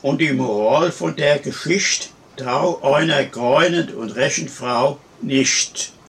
Und die Moral von der Geschichte: Trau einer gräunen und rechten Frau nicht.